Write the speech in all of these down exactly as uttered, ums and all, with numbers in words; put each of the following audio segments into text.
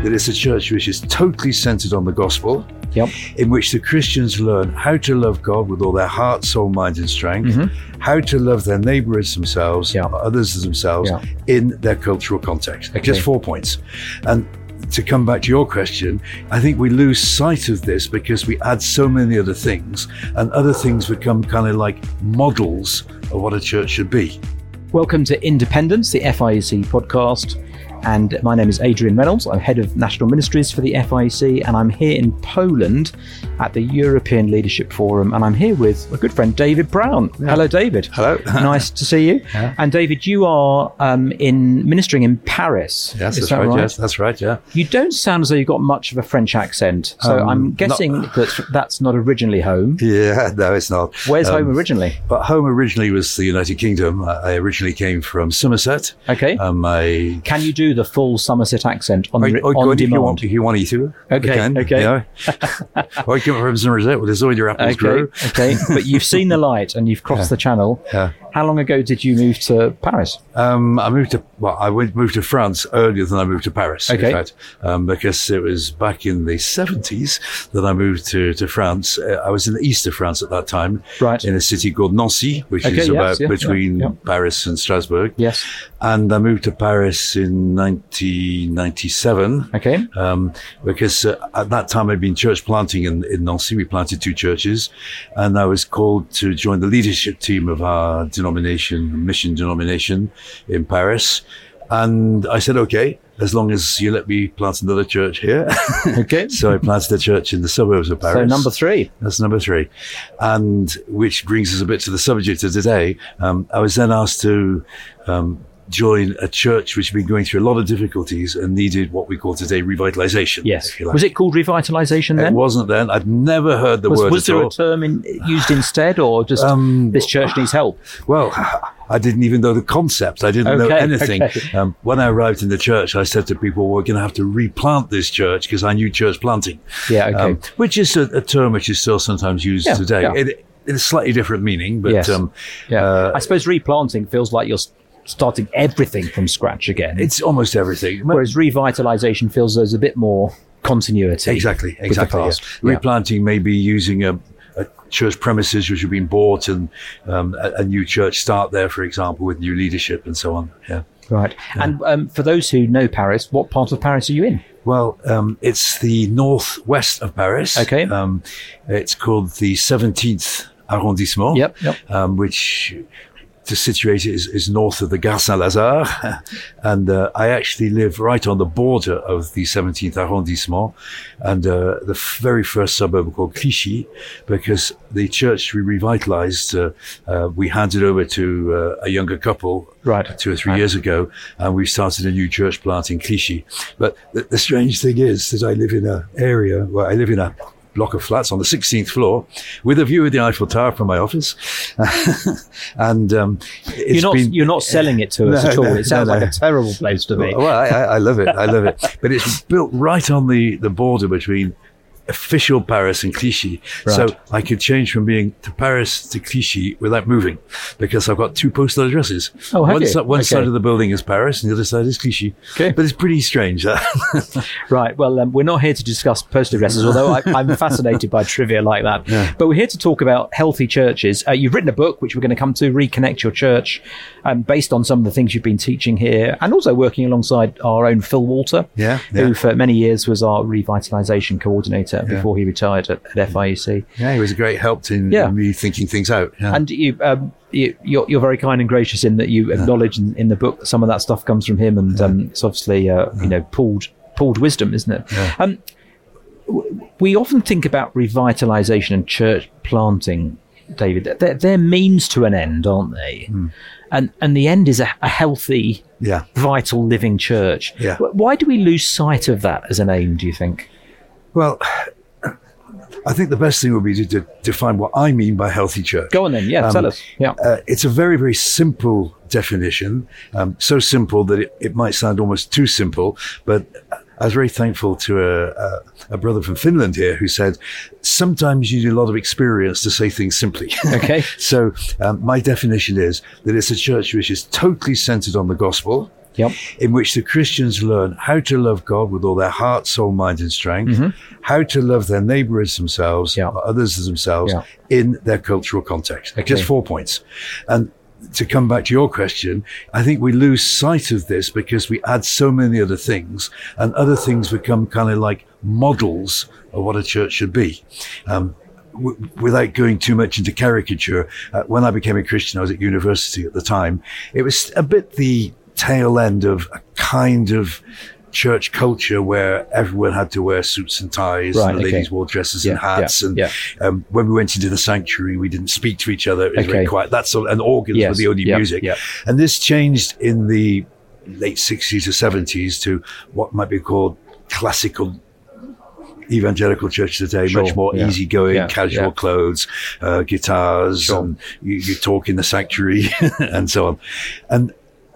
that it's a church which is totally centered on the gospel, Yep. in which the Christians learn how to love God with all their heart, soul, mind, and strength, Mm-hmm. how to love their neighbor as themselves, Yeah. others as themselves, Yeah. in their cultural context. Okay. Just four points. And to come back to your question, I think we lose sight of this because we add so many other things, and other things become kind of like models of what a church should be. Welcome to Independence, the F I E C podcast. And my name is Adrian Reynolds. I'm head of national ministries for the F I E C, and I'm here in Poland at the European Leadership Forum. And I'm here with my good friend David Brown. Yeah. Hello, David. Hello. Nice to see you. Yeah. And David, you are um, in ministering in Paris. Yes, Is that's that right. right? Yes, that's right. Yeah. You don't sound as though you've got much of a French accent, so Um, I'm guessing not- that that's not originally home. Yeah. No, it's not. Where's Um, home originally? But home originally was the United Kingdom. I I originally came from Somerset. Okay. Um, I Can you do the full Somerset accent on, Or, re- or on good if you demand? want, if you want to. Okay, You can, okay. You know? Or I come from Somerset, where there's all your apples Okay, grow. okay. But you've seen the light and you've crossed Yeah. the channel. Yeah. How long ago did you move to Paris? Um, I moved to, well, I went, moved to France earlier than I moved to Paris, Okay. in fact, um, because it was back in the seventies that I moved to, to France. Uh, I was in the east of France at that time, Right. in a city called Nancy, which Okay, is yes, about yeah, between yeah, yeah. Paris and Strasbourg. Yes. And I moved to Paris in nineteen ninety-seven. Okay. Um, because uh, at that time I'd been church planting in, in Nancy. We planted two churches, and I was called to join the leadership team of our denomination, mission denomination in Paris. And I said, okay, as long as you let me plant another church here. Okay. So I planted a church in the suburbs of Paris. So number three. That's number three. And which brings us a bit to the subject of today. Um, I was then asked to um, join a church which had been going through a lot of difficulties and needed what we call today revitalization. Yes. if you like. Was it called revitalisation It then? wasn't then. I'd never heard the was word was at there all. a term in, used instead, or just Um, this church needs help? Well, I didn't even know the concept. I didn't know Okay, anything. okay. Um, when I arrived in the church, I said to people, we're going to have to replant this church because I knew church planting. Yeah, okay. Um, which is a, a term which is still sometimes used Yeah, today. yeah. It, it's a slightly different meaning, but Yes. um, Yeah. uh, I suppose replanting feels like you're s- starting everything from scratch again. it's almost everything. Whereas revitalisation feels there's a bit more continuity. Exactly, with the exactly. yeah. past. Yeah. Replanting may be using a, a church premises which have been bought and um, a, a new church start there, for example, with new leadership and so on. Yeah. Right. And um, for those who know Paris, what part of Paris are you in? Well, um, it's the northwest of Paris. Okay. Um, it's called the seventeenth arrondissement. Yep, yep. Um, which, to situate it, is, is north of the Gare Saint-Lazare. And uh, I actually live right on the border of the seventeenth arrondissement and uh, the f- very first suburb called Clichy, because the church we revitalized, uh, uh, we handed over to uh, a younger couple Right. two or three Right. years ago, and we started a new church plant in Clichy. But the, the strange thing is that I live in an area where I live in a block of flats on the sixteenth floor with a view of the Eiffel Tower from my office. and um, it's You're not been, you're not selling it to us No, at all. no, It sounds no, like no. a terrible place to be. well, I, I I love it. I love it. But it's built right on the, the border between official Paris and Clichy. Right. So I could change from being to Paris to Clichy without moving because I've got two postal addresses. Oh, have one you? si- one Okay. side of the building is Paris and the other side is Clichy. Okay. But it's pretty strange. Right. Well, um, we're not here to discuss postal addresses, although I, I'm fascinated by trivia like that. Yeah. But we're here to talk about healthy churches. Uh, you've written a book, which we're going to come to, Reconnect Your Church, um, based on some of the things you've been teaching here, and also working alongside our own Phil Walter, Yeah, yeah. who for many years was our revitalisation coordinator Yeah. before he retired at, at F I E C. Yeah, he was a great help in, Yeah. in me thinking things out. Yeah. And you, um, you, you're, you're very kind and gracious in that you acknowledge in, in the book that some of that stuff comes from him, and um, it's obviously uh, you know pooled pooled wisdom, isn't it? Yeah. Um, w- we often think about revitalisation and church planting, David. They're, they're means to an end, aren't they? Hmm. And and the end is a, a healthy, yeah. vital, living church. Yeah. Wh- Why do we lose sight of that as an aim, do you think? Well, I think the best thing would be to, to define what I mean by healthy church. Go on then. Yeah, Um, tell us. Yeah. Uh, it's a very, very simple definition, um, so simple that it, it might sound almost too simple, but I was very thankful to a, a, a brother from Finland here who said, sometimes you need a lot of experience to say things simply. Okay. So um, my definition is that it's a church which is totally centered on the gospel, yep. in which the Christians learn how to love God with all their heart, soul, mind, and strength, Mm-hmm. how to love their neighbor as themselves, Yeah. or others as themselves, Yeah. in their cultural context. Okay. Just four points. And to come back to your question, I think we lose sight of this because we add so many other things, and other things become kind of like models of what a church should be. Um, w- without going too much into caricature, uh, when I became a Christian, I was at university at the time. It was a bit the tail end of a kind of church culture where everyone had to wear suits and ties, Right, and the okay. ladies wore dresses Yeah, and hats, yeah, and yeah. Um, when we went into the sanctuary, we didn't speak to each other. It was Okay. very quiet. That's all, and organs Yes, were the only yeah, music. yeah. And this changed in the late sixties or seventies to what might be called classical evangelical church today, Sure, much more yeah. easygoing, Yeah, casual yeah. clothes, uh, guitars, Sure. and you, you talk in the sanctuary and so on. And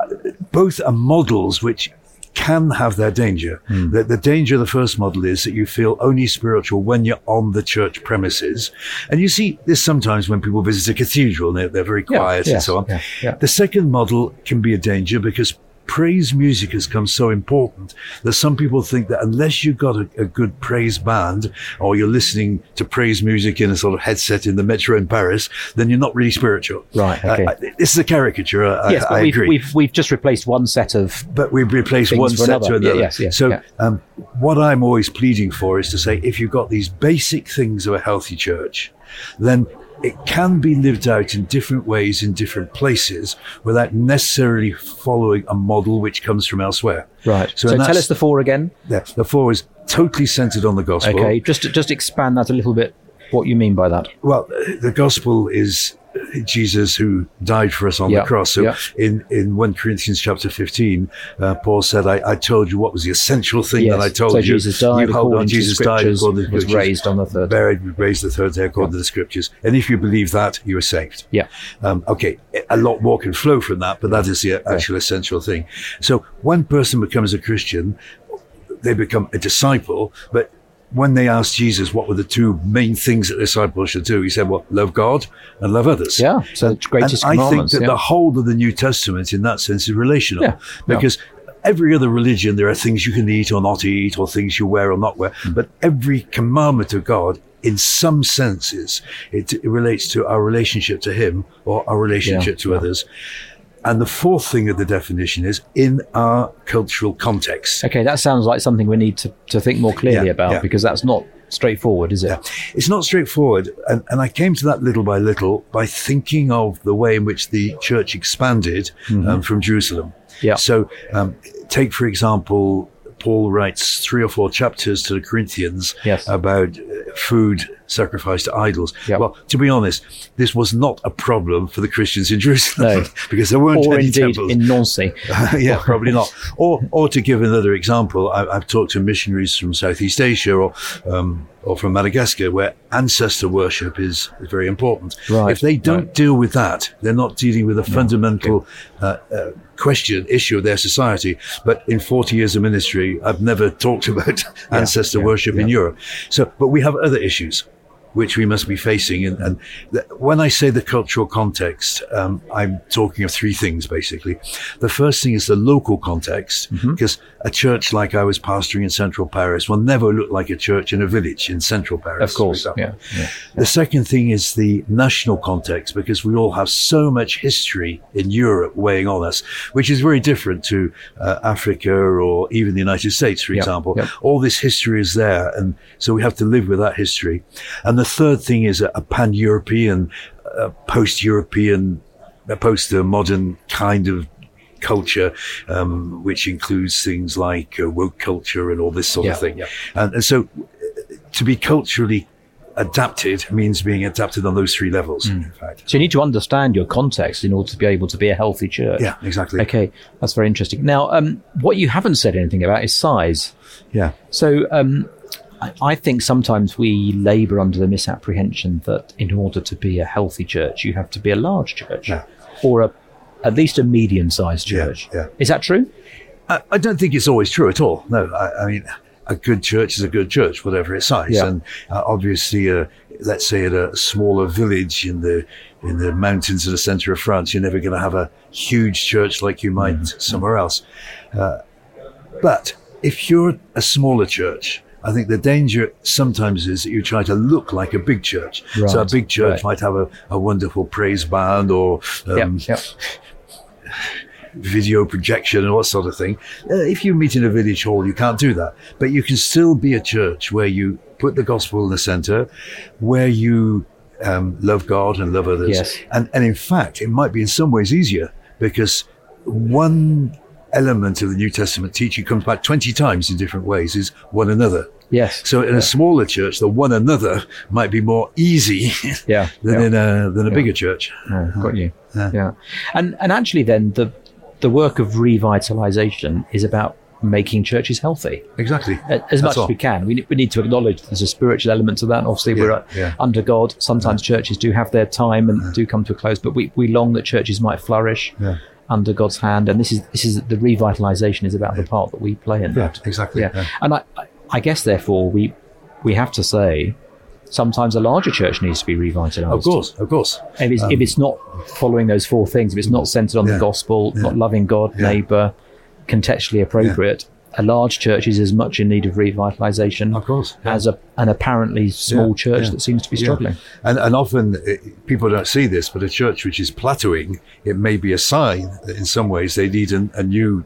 both are models which can have their danger. Hmm. The, the danger of the first model is that you feel only spiritual when you're on the church premises. And you see this sometimes when people visit a cathedral, and they're, they're very Yeah, quiet and yes, so on. yeah, yeah. The second model can be a danger because praise music has become so important that some people think that unless you've got a, a good praise band, or you're listening to praise music in a sort of headset in the metro in Paris, then you're not really spiritual. Right, okay. Uh, I- this is a caricature. I, Yes, but I we've, agree. we've we've just replaced one set of But we've replaced things one for set to another. Yeah, another. yes, yes, so yeah. um, what I'm always pleading for is to say, if you've got these basic things of a healthy church, then it can be lived out in different ways in different places without necessarily following a model which comes from elsewhere. right. So, So, and tell that's- us the four again. Yeah, the four is totally centered on the gospel. Okay, just just expand that a little bit. What you mean by that? Well, the gospel is Jesus who died for us on Yeah, the cross. So yeah. in, in First Corinthians chapter fifteen, uh, Paul said, I, I told you what was the essential thing Yes. that I told So you. Jesus died You hold according on, to Jesus the died scriptures, according to the was scriptures, raised on the third. buried, raised the third day according to the scriptures. And if you believe that, you are saved. Yeah. Um, okay, a lot more can flow from that, but that is the actual essential thing. So one person becomes a Christian, they become a disciple, but when they asked Jesus what were the two main things that disciples should do, he said, well, love God and love others. Yeah. So the greatest and I think commandments. that yeah. the whole of the New Testament in that sense is relational. Yeah, yeah. Because every other religion, there are things you can eat or not eat, or things you wear or not wear. Hmm. But every commandment of God, in some senses, it, it relates to our relationship to him or our relationship Yeah, to yeah. others. And the fourth thing of the definition is in our cultural context. Okay, that sounds like something we need to, to think more clearly Yeah, about yeah. because that's not straightforward, is it? Yeah. It's not straightforward. And, and I came to that little by little by thinking of the way in which the church expanded um, from Jerusalem. Yeah. So um, take, for example, Paul writes three or four chapters to the Corinthians Yes. about uh, food sacrificed to idols. Yep. Well, to be honest, this was not a problem for the Christians in Jerusalem No. because there weren't Or any indeed temples. in Nancy. Yeah, probably not. Or, or to give another example, I, I've talked to missionaries from Southeast Asia or, um, or from Madagascar, where ancestor worship is, is very important. Right, If they don't right. deal with that, they're not dealing with a fundamental uh, uh, question, issue of their society. But in forty years of ministry, I've never talked about ancestor yeah, worship in yeah. Europe. So, but we have other issues which we must be facing. And, and th- when I say the cultural context, um, I'm talking of three things, basically. The first thing is the local context, because a church like I was pastoring in central Paris will never look like a church in a village in central Paris. Of course. for example. Yeah. yeah. The second thing is the national context, because we all have so much history in Europe weighing on us, which is very different to uh, Africa or even the United States, for Yep, example. yep. All this history is there, and so we have to live with that history. And the third thing is a, a pan-European, uh, post-European, a post-modern kind of culture, um, which includes things like uh, woke culture and all this sort Yeah, of thing. yeah. And, and so uh, to be culturally adapted means being adapted on those three levels, Mm. in fact. So you need to understand your context in order to be able to be a healthy church. Yeah, exactly. Okay, that's very interesting. Now, um, what you haven't said anything about is size. Yeah. So um, I, I think sometimes we labour under the misapprehension that in order to be a healthy church, you have to be a large church Yeah. or a, at least a medium-sized Yeah, church. yeah. Is that true? I, I don't think it's always true at all. No, I, I mean, a good church is a good church, whatever its size. Yeah. And uh, obviously, uh, let's say at a smaller village in the in the mountains in the center of France, you're never going to have a huge church like you might mm-hmm. somewhere else. Uh, but if you're a smaller church, I think the danger sometimes is that you try to look like a big church. Right. So a big church Right. might have a, a wonderful praise band or um, Yep. Yep. video projection and all that sort of thing. Uh, if you meet in a village hall, you can't do that. But you can still be a church where you put the gospel in the center, where you um, love God and love others. Yes. And, and in fact, it might be in some ways easier because one element of the New Testament teaching comes back twenty times in different ways is one another. Yes. So in yeah. a smaller church, the one another might be more easy yeah. than yeah. in a than a Yeah. bigger church. Yeah, got you. Yeah. Yeah. And and actually then the the work of revitalization is about making churches healthy. Exactly. As That's much all. as we can. We, we need to acknowledge there's a spiritual element to that. Obviously, Yeah, we're uh, yeah. under God. Sometimes churches do have their time and do come to a close, but we, we long that churches might flourish Yeah. under God's hand. And this is this is the revitalization is about the part that we play in Yeah, that. exactly. Yeah. Yeah. And I, I- I guess, therefore, we we have to say sometimes a larger church needs to be revitalized. Of course, of course. If it's, Um, if it's not following those four things, if it's not centered on Yeah. the gospel, Yeah. not loving God, Yeah. neighbour, contextually appropriate, a large church is as much in need of revitalization Of course, yeah. as a, an apparently small Yeah, church yeah, that seems to be yeah. struggling. And, and often uh, people don't see this, but a church which is plateauing, it may be a sign that in some ways they need an, a new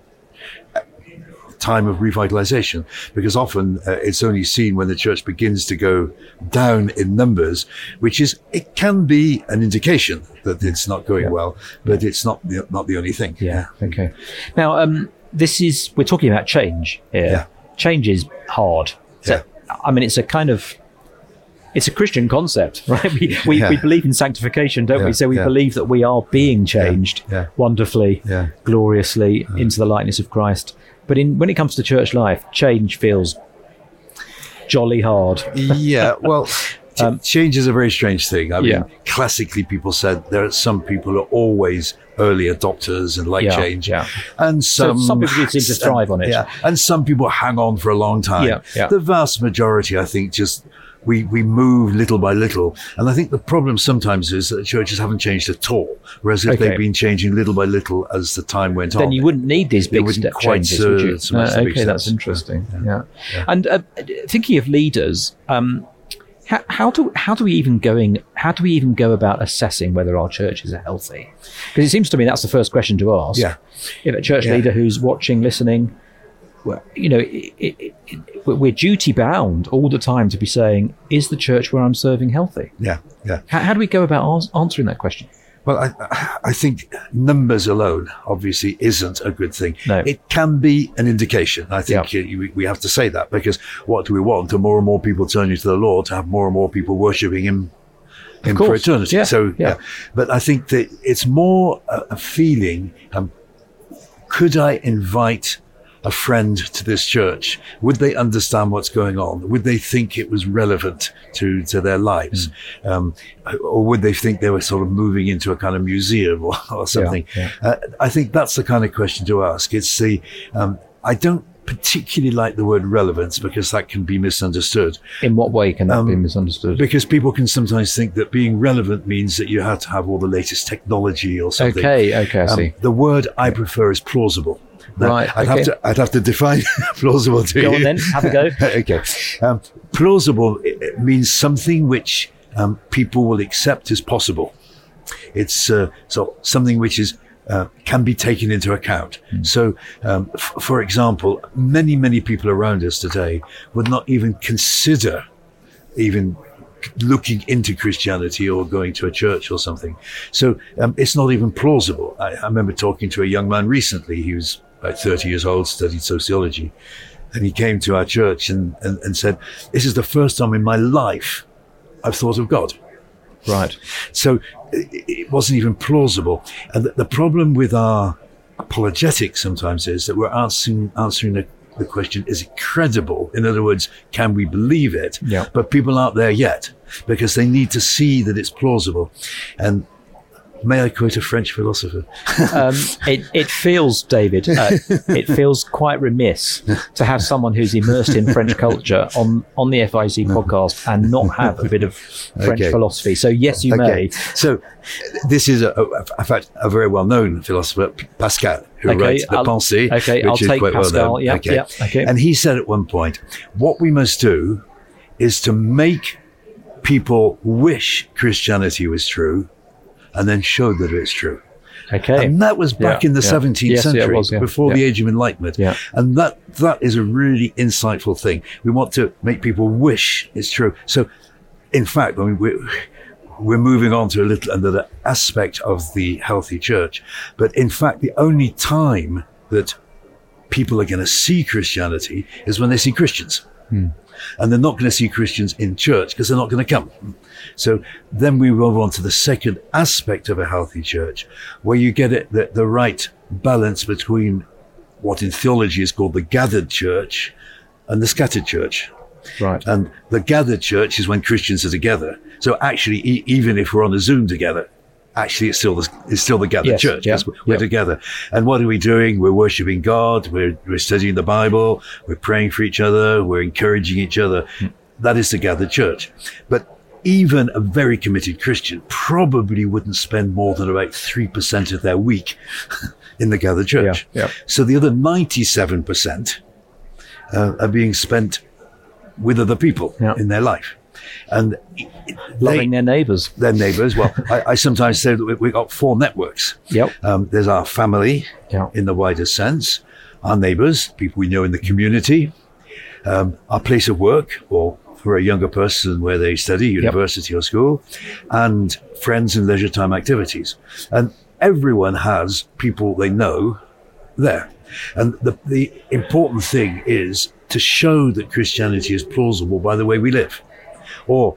time of revitalization, because often uh, it's only seen when the church begins to go down in numbers, which is, it can be an indication that it's not going Yeah. well, but it's not the, not the only thing. Yeah. Okay. Now, um, this is, we're talking about change here. Yeah. Change is hard. So, I mean, it's a kind of, it's a Christian concept, right? We, we, Yeah. we believe in sanctification, don't Yeah, we? So we yeah. believe that we are being changed yeah. wonderfully, Yeah. gloriously into the likeness of Christ. But in, when it comes to church life, change feels jolly hard. Yeah, well, ch- Um, change is a very strange thing. I mean, Yeah. classically, people said there are some people who are always early adopters and like Yeah, change, yeah. and some some people do seem to thrive on it. Yeah, and some people hang on for a long time. Yeah, yeah. The vast majority, I think, just we we move little by little, and I think the problem sometimes is that churches haven't changed at all, whereas if Okay. they've been changing little by little as the time went Then on, you wouldn't need these They big wouldn't step quite changes, would you? serve so much Uh, the big okay, that's steps. interesting. Yeah. Yeah, Yeah. and uh, thinking of leaders, um, how, how do how do we even going how do we even go about assessing whether our churches are healthy? Because it seems to me that's the first question to ask. Yeah. If a church Yeah. leader who's watching, listening, well, you know, it, it, it, we're duty bound all the time to be saying, is the church where I'm serving healthy? yeah, yeah. How, how do we go about ans- answering that question? Well, I, I think numbers alone obviously isn't a good thing. No. It can be an indication. I think Yeah. uh, we, we have to say that, because what do we want? The more and more people turning to the Lord, to have more and more people worshipping Him, him for course. eternity. Yeah, So, yeah. But I think that it's more a, a feeling. Um, could I invite a friend to this church? Would they understand what's going on? Would they think it was relevant to, to their lives? Hmm. Um, or would they think they were sort of moving into a kind of museum or, or something? yeah. Uh, I think that's the kind of question to ask. It's the, um, I don't particularly like the word relevance, because that can be misunderstood. In what way can that Um, be misunderstood? Because people can sometimes think that being relevant means that you have to have all the latest technology or something. Okay, okay, I Um, see. the word I prefer is plausible. Now, Right, I'd okay. have to I'd have to define plausible to Go you. on then, have a go. Okay. Um, plausible it, it means something which um, people will accept as possible. It's uh, so something which is uh, can be taken into account. Hmm. So, um, f- for example, many many people around us today would not even consider even looking into Christianity or going to a church or something. So um, it's not even plausible. I, I remember talking to a young man recently. He was about thirty years old, studied sociology. And he came to our church and, and, and said, this is the first time in my life I've thought of God. Right. So it, it wasn't even plausible. And the, the problem with our apologetics sometimes is that we're answering, answering the, the question, is it credible? In other words, can we believe it? Yeah. But people aren't there yet, because they need to see that it's plausible. And May I quote a French philosopher? um, it, it feels, David, uh, it feels quite remiss to have someone who's immersed in French culture on, on the F I C podcast and not have a bit of French Okay. philosophy. So yes, you Okay. may. So this is, a, a, in fact, a very well-known philosopher, Pascal, who Okay, writes The I'll- Pensée, okay, which I'll is take quite Pascal, well known. yeah, okay. yeah, okay. And he said at one point, what we must do is to make people wish Christianity was true and then show that it's true. Okay. And that was back Yeah, in the yeah. seventeenth Yes, yeah, it century, was, yeah. before Yeah. the Age of Enlightenment. Yeah. And that that is a really insightful thing. We want to make people wish it's true. So, in fact, I mean, we're, we're moving on to a little another aspect of the healthy church. But in fact, the only time that people are going to see Christianity is when they see Christians. Hmm. And they're not going to see Christians in church because they're not going to come. So then we move on to the second aspect of a healthy church, where you get it, the, the right balance between what in theology is called the gathered church and the scattered church. Right. And the gathered church is when Christians are together. So actually, e- even if we're on a Zoom together, actually it's still the, it's still the gathered Yes, church yeah, because we're yeah. together. And what are we doing? We're worshiping God. We're, we're studying the Bible. We're praying for each other. We're encouraging each other. Mm. That is the gathered church. But even a very committed Christian probably wouldn't spend more than about three percent of their week in the gathered church. Yeah, yeah. So the other ninety-seven percent uh, are being spent with other people Yeah. in their life. And Loving they, their neighbours. their neighbours. Well, I, I sometimes say that we- we've got four networks. Yep. Um, there's our family Yeah. in the wider sense, our neighbours, people we know in the community, um, our place of work, or for a younger person where they study, university or school, and friends and leisure time activities. And everyone has people they know there. And the, the important thing is to show that Christianity is plausible by the way we live. Or,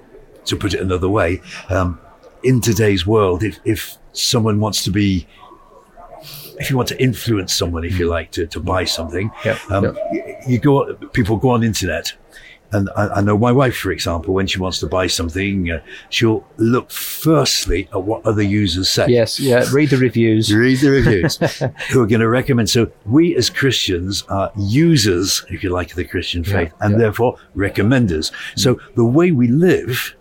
to put it another way, um, in today's world, if, if someone wants to be, if you want to influence someone, if you like, to, to buy something, Yep, um, yep. you, you go, people go on internet. And I, I know my wife, for example, when she wants to buy something, uh, she'll look firstly at what other users say. Yes, yeah. Read the reviews. Read the reviews who are going to recommend. So we as Christians are users, if you like, of the Christian faith, Yeah, and yeah. therefore recommenders. So the way we live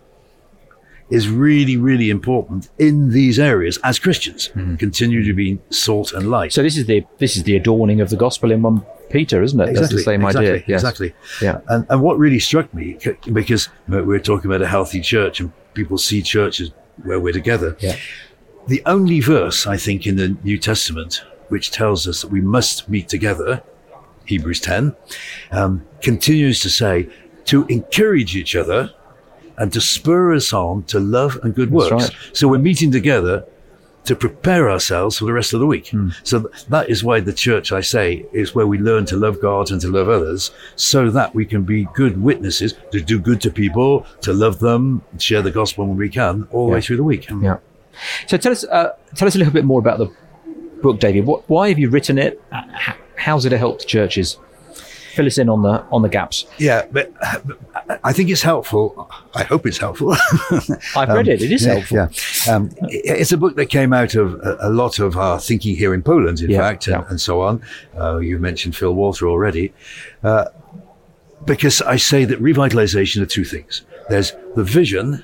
is really, really important in these areas as Christians. Continue to be salt and light. So this is the this is the adorning of the gospel in one Peter, isn't it? That's the same exactly, idea. Yes. Exactly. Yeah. And, and what really struck me, c- because we're talking about a healthy church and people see churches where we're together. Yeah. The only verse, I think, in the New Testament, which tells us that we must meet together, Hebrews ten, um, continues to say to encourage each other and to spur us on to love and good That's works. right. So we're meeting together to prepare ourselves for the rest of the week. Hmm. So th- that is why the church, I say, is where we learn to love God and to love others so that we can be good witnesses, to do good to people, to love them, share the gospel when we can, all the Yeah. way through the week. Yeah. So tell us uh, tell us a little bit more about the book, David. What, why have you written it? Uh, h- How's it helped churches? Fill us in on the on the gaps. Yeah, but but I think it's helpful. I hope it's helpful. I've read it. It is yeah, helpful. Yeah. Um, it- it's a book that came out of a, a lot of our thinking here in Poland, in Yeah, fact, and, yeah. and so on. Uh, you mentioned Phil Walter already. Uh, because I say that revitalization are two things. There's the vision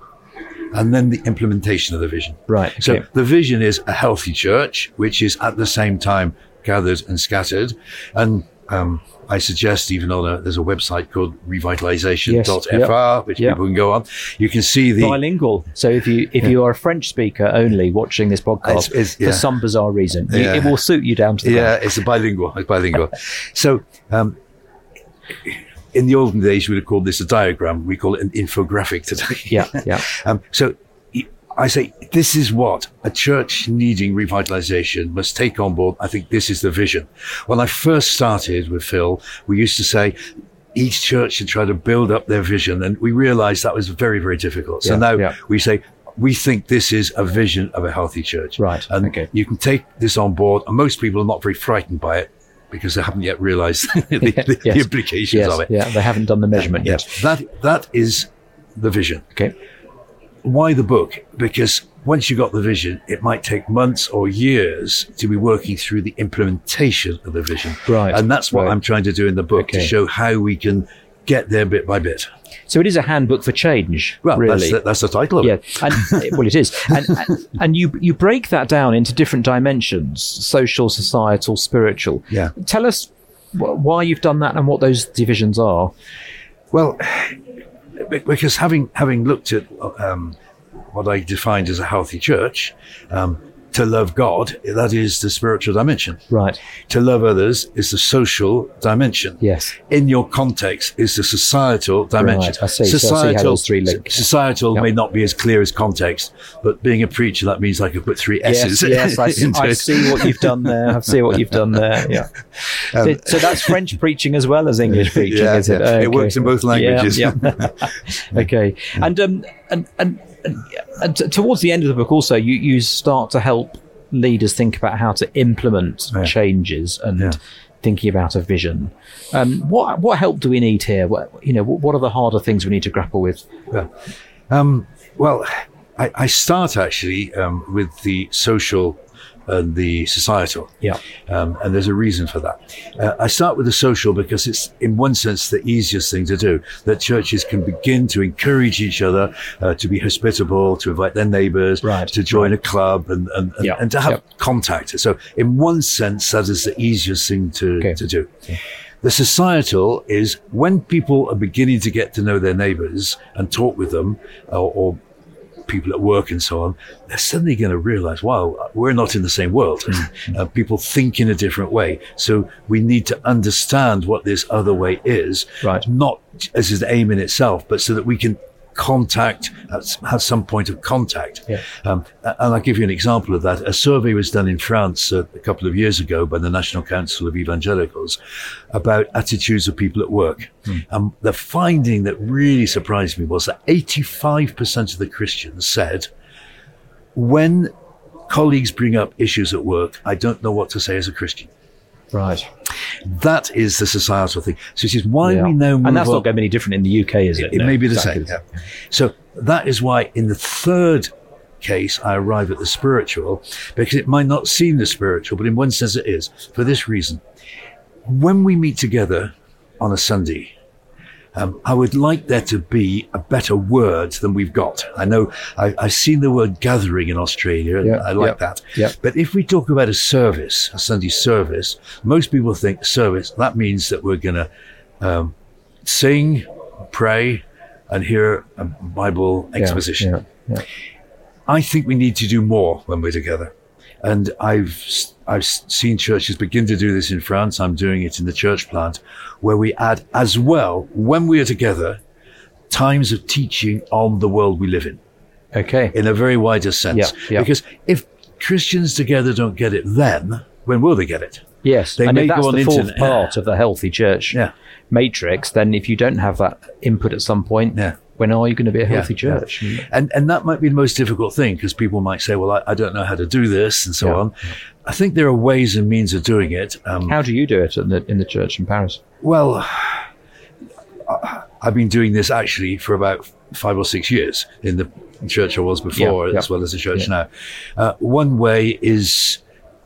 and then the implementation of the vision. Right. So okay. the vision is a healthy church, which is at the same time gathered and scattered. And um, I suggest even on a, there's a website called revitalization dot f r, Yes, which yep. people can go on. You can see the... Bilingual. So if you if you are a French speaker only watching this podcast, It's- it's- yeah. for some bizarre reason, you, Yeah. it will suit you down to the Yeah, ground. it's a bilingual. It's bilingual. So, um, in the olden days, we would have called this a diagram. We call it an infographic today. Yeah, yeah. Um, so I say, this is what a church needing revitalization must take on board. I think this is the vision. When I first started with Phil, we used to say each church should try to build up their vision. And we realized that was very, very difficult. So Yeah, now yeah. we say, we think this is a vision of a healthy church. Right, And okay. you can take this on board. And most people are not very frightened by it because they haven't yet realized the, the, Yes. the implications Yes, of it. yeah, they haven't done the measurement yet. Yes, that, that is the vision. Okay. Why the book? Because once you got the vision, it might take months or years to be working through the implementation of the vision. Right. And that's what right. I'm trying to do in the book, okay. to show how we can get there bit by bit. So it is a handbook for change, well, really. That's the, that's the title of yeah. it. And, well, it is. And, and, and you you break that down into different dimensions, social, societal, spiritual. Yeah. Tell us wh- why you've done that and what those divisions are. Well, because having having looked at um, what I defined as a healthy church, um, to love God, that is the spiritual dimension. Right. To love others is the social dimension. Yes. In your context is the societal dimension. Right. I see. Societal, so I see how those three link. Societal yep. may not be as clear as context, but being a preacher, that means I could put three S's. Yes, yes, I, see, into I it. see what you've done there. I see what you've done there. Yeah. Um, so, so that's French preaching as well as English preaching, yeah, is it? Yeah. Okay. It works in both languages. Yeah, yeah. Okay. And um and and, and, and t- towards the end of the book, also, you you start to help leaders think about how to implement yeah. changes and yeah. thinking about a vision. Um, what what help do we need here? What, you know, what are the harder things we need to grapple with? Yeah. Um, well, I, I start actually um, with the social and the societal. Yeah. Um, and there's a reason for that. Uh, I start with the social because it's, in one sense, the easiest thing to do. That churches can begin to encourage each other uh, to be hospitable, to invite their neighbours, right. to join right. a club, and and, and, yeah. and to have yeah. contact. So, in one sense, that is the easiest thing to okay. to do. Okay. The societal is when people are beginning to get to know their neighbours and talk with them, or, or people at work and so on, they're suddenly going to realize, wow, we're not in the same world. Mm-hmm. Uh, people think in a different way. So we need to understand what this other way is, right. not as an aim in itself, but so that we can contact, have some point of contact. Yeah. Um, and I'll give you an example of that. A survey was done in France uh, a couple of years ago by the National Council of Evangelicals about attitudes of people at work. Mm. And the finding that really surprised me was that eighty-five percent of the Christians said, when colleagues bring up issues at work, I don't know what to say as a Christian. Right. That is the societal thing. So it is why yeah. we now move And that's on. not going to be any different in the U K, is it? It, no, it may be the exactly. same. Yeah. So that is why in the third case, I arrive at the spiritual, because it might not seem the spiritual, but in one sense it is, for this reason. When we meet together on a Sunday, Um, I would like there to be a better word than we've got. I know I, I've seen the word gathering in Australia, and yeah, I like yeah, that. Yeah. But if we talk about a service, a Sunday service, most people think service, that means that we're going to um, sing, pray, and hear a Bible exposition. Yeah, yeah, yeah. I think we need to do more when we're together. And I've I've seen churches begin to do this in France. I'm doing it in the church plant, where we add as well, when we are together, times of teaching on the world we live in. Okay. In a very wider sense. Yeah, yeah. Because if Christians together don't get it then, when will they get it? Yes, they and may if that's go on the fourth internet. part of the healthy church yeah. matrix, then if you don't have that input at some point, yeah. when are you going to be a healthy yeah, church? Yeah. And and that might be the most difficult thing, because people might say, well, I, I don't know how to do this, and so yeah. on. I think there are ways and means of doing it. Um, how do you do it in the, in the church in Paris? Well, I've been doing this actually for about five or six years in the church I was before, yeah, yeah. as well as the church yeah. now. Uh, one way is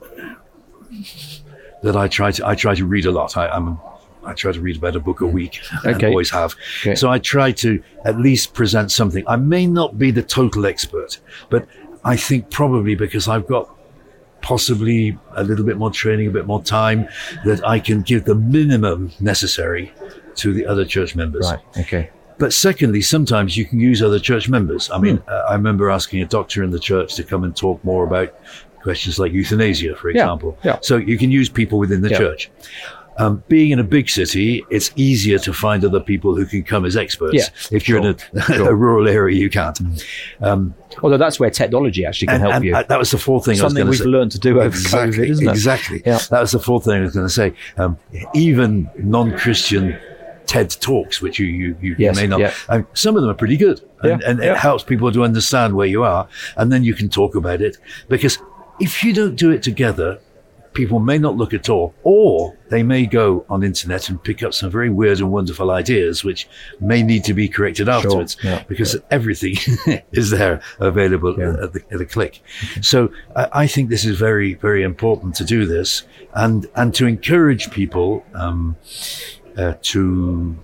that I try to I try to read a lot. I, I'm I try to read about a book a week, and okay. always have. Okay. So I try to at least present something. I may not be the total expert, but I think probably because I've got possibly a little bit more training, a bit more time, that I can give the minimum necessary to the other church members. Right, okay. But secondly, sometimes you can use other church members. I mean, hmm. uh, I remember asking a doctor in the church to come and talk more about questions like euthanasia, for example. Yeah, yeah. So you can use people within the yeah. church. Um, being in a big city, it's easier to find other people who can come as experts. Yeah, if you're sure, in a, sure. a rural area, you can't. Um, Although that's where technology actually can and, help and you. Uh, that was the fourth thing Something I was we've going to say. learned to do over exactly, COVID, isn't it? Exactly. Yeah. That was the fourth thing I was going to say. Um, even non-Christian TED Talks, which you you, you yes, may not, yeah. um, some of them are pretty good, and, yeah, and yeah. it helps people to understand where you are, and then you can talk about it. Because if you don't do it together, people may not look at all, or they may go on internet and pick up some very weird and wonderful ideas, which may need to be corrected afterwards, sure. yeah. because yeah. everything is there available yeah. at, the, at a click. Okay. So I, I think this is very, very important to do this, and and to encourage people um, uh, to.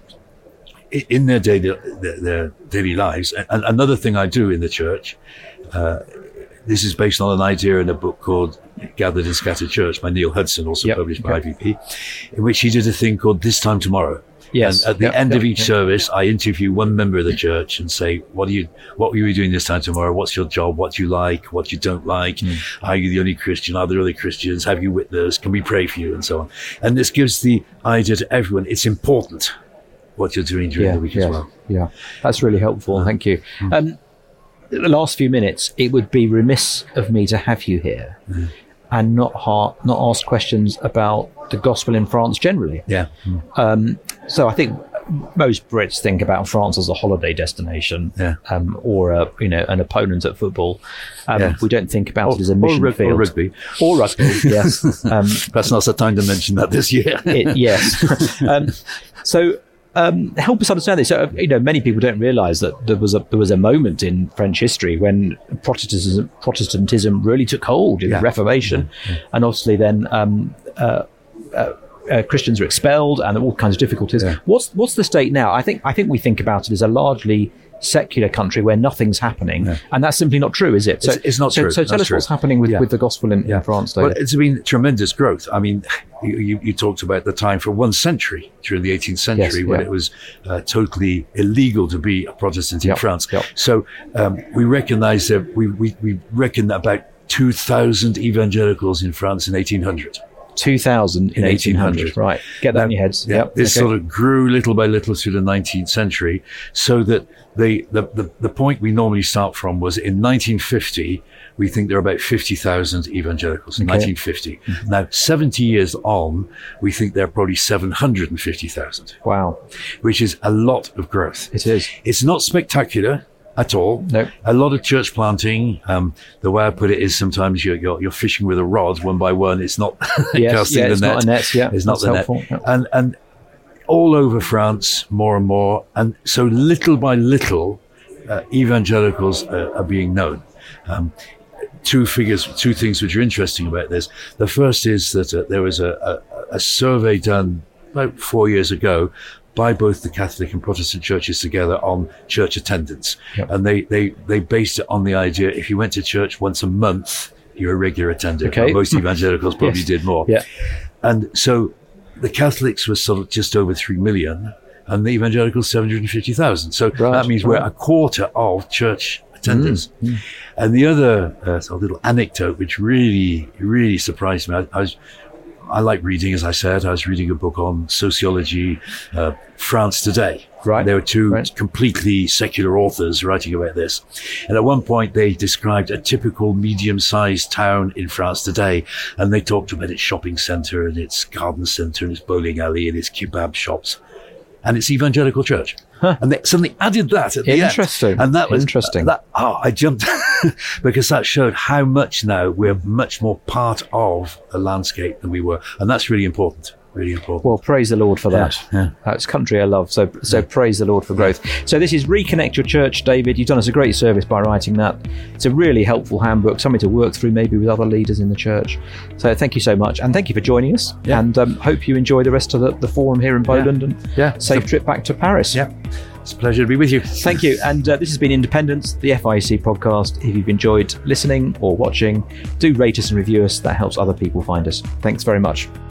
in their daily, their, their daily lives. And another thing I do in the church, uh, this is based on an idea in a book called Gathered and Scattered Church by Neil Hudson, also yep. published by okay. I V P, in which he did a thing called This Time Tomorrow. Yes. And at the yep. end yep. of each yep. service, I interview one member of the church and say, what are you, what were you doing this time tomorrow? What's your job? What do you like? What you don't like? Mm. Are you the only Christian? Are there other Christians? Have you witnessed? Can we pray for you? And so on. And this gives the idea to everyone, it's important what you're doing during yeah, the week yeah, as well. Yeah, that's really helpful. Thank you. Mm. Um, the last few minutes, it would be remiss of me to have you here mm. and not ha- not ask questions about the gospel in France generally. Yeah. Mm. Um, so I think most Brits think about France as a holiday destination, yeah. um, or a, you know, an opponent at football. Um, yes. We don't think about or, it as a mission or, field. Or rugby. Or rugby, yes. Um, Perhaps not the time to mention that this year. it, yes. um, so. Um, help us understand this. So, you know, many people don't realise that there was a there was a moment in French history when Protestantism Protestantism really took hold in yeah. the Reformation, yeah. Yeah. and obviously then um, uh, uh, uh, Christians were expelled and all kinds of difficulties. Yeah. What's what's the state now? I think I think we think about it as a largely secular country where nothing's happening, yeah. and that's simply not true, is it? So it's, it's not so, true. So tell That's us true. what's happening with, yeah. with the gospel in, yeah. in France, David. Well, it's been tremendous growth. I mean, you, you, you talked about the time for one century during the eighteenth century yes, when yeah. it was uh, totally illegal to be a Protestant in yep. France. Yep. So um, we recognise that we, we we reckon that about two thousand evangelicals in France in eighteen hundred. two thousand in eighteen hundred. Right. Get that now, in your heads. Yeah, yep. This okay. sort of grew little by little through the nineteenth century, so that they, the, the, the point we normally start from was in nineteen fifty, we think there are about fifty thousand evangelicals in okay. nineteen fifty. Mm-hmm. Now, seventy years on, we think there are probably seven hundred fifty thousand. Wow. Which is a lot of growth. It is. It's not spectacular at all. Nope. A lot of church planting. Um, the way I put it is sometimes you're, you're, you're fishing with a rod one by one. It's not yes, casting yeah, the it's net. Not a net. Yeah, it's not the helpful. net. Yep. And, and all over France, more and more. And so little by little, uh, evangelicals uh, are being known. Um, two figures, two things which are interesting about this. The first is that uh, there was a, a, a survey done about four years ago by both the Catholic and Protestant churches together on church attendance. Yep. And they, they, they based it on the idea if you went to church once a month, you're a regular attender. Okay. Well, most evangelicals probably yes. did more. Yeah. And so the Catholics were sort of just over three million and the evangelicals seven hundred fifty thousand. So right. that means right. we're a quarter of church attendance. Mm. Mm. And the other uh, sort of little anecdote which really, really surprised me, I, I was I like reading, as I said. I was reading a book on sociology, uh, France Today. Right. There were two right. completely secular authors writing about this. And at one point they described a typical medium-sized town in France today. And they talked about its shopping centre and its garden centre and its bowling alley and its kebab shops and its evangelical church. Huh. And they suddenly added that at the Interesting. end. And that was interesting. That, oh, I jumped because that showed how much now we're much more part of a landscape than we were. And that's really important. Really important. Well, praise the Lord for that. Yeah, yeah. That's country I love. So, so yeah. praise the Lord for growth. So this is Reconnect Your Church, David. You've done us a great service by writing that. It's a really helpful handbook, something to work through maybe with other leaders in the church. So thank you so much. And thank you for joining us. Yeah. And um, hope you enjoy the rest of the, the forum here in Poland. Yeah. And yeah. safe so, trip back to Paris. Yeah. It's a pleasure to be with you. Thank you. And uh, this has been Independence, the F I E C podcast. If you've enjoyed listening or watching, do rate us and review us. That helps other people find us. Thanks very much.